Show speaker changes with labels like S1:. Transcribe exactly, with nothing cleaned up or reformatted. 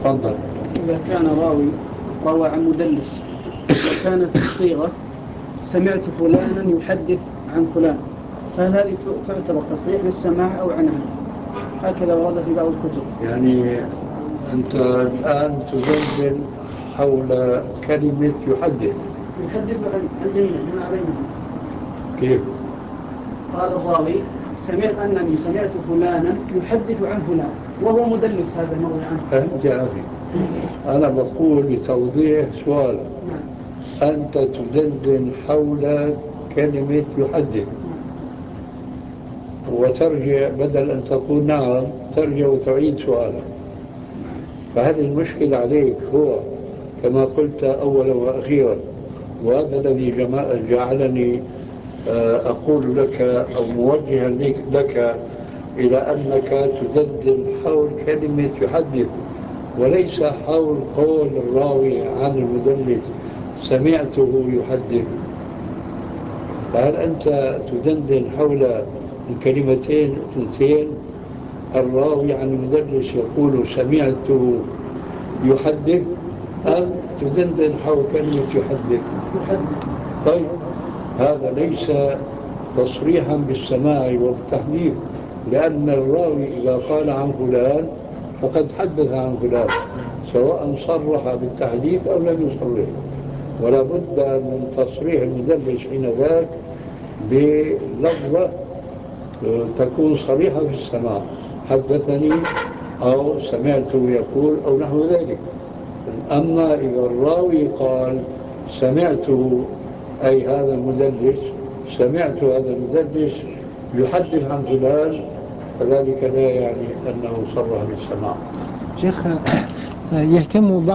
S1: تفضل.
S2: إذا كان راوي روى عن مدلس وكانت الصيغة سمعت فلانا يحدث عن فلان، فهل هذه تعتبر تصريح بالسماع أو عنها؟ هكذا ورد في بعض الكتب.
S1: يعني أنت الآن تزلزل حول كلمة يحدث.
S2: يحدث عن جميع ما بينهم.
S1: كيف؟
S2: قال الراوي سمعت أنني سمعت فلانا يحدث عن فلان وهو مدلس هذا المروي عنه.
S1: فهمت يا أخي؟ أنا بقول لتوضيح سؤال. نعم. أنت تدندن حول كلمة يحدث وترجع بدل أن تقول نعم ترجع وتعيد سؤالك. فهل المشكلة عليك هو كما قلت أولا وأخيرا، وهذا الذي جعلني أقول لك أو موجها لك إلى أنك تدندن حول كلمة يحدث وليس حول قول الراوي عن المدلس سمعته يحدث. فهل أنت تدندن حول الكلمتين اثنتين، الراوي عن المدلس يقول سمعته يحدث، أم تدندن حول كلمة يحدث؟ طيب هذا ليس تصريحا بالسماع والتحديث، لأن الراوي إذا قال عن فلان فقد حدث عن فلان سواء صرح بالتحديث أو لم يصرح، ولا بد من تصريح المدلس حين ذاك بلفظة تكون صريحة في السماع، حدثني أو سمعته يقول أو نحو ذلك. أما إذا الراوي قال سمعته أي هذا المدلس سمعت هذا المدلس يحدث عن فلان، فذلك لا يعني أنه صرح بالسماع.
S3: شيخ يهتم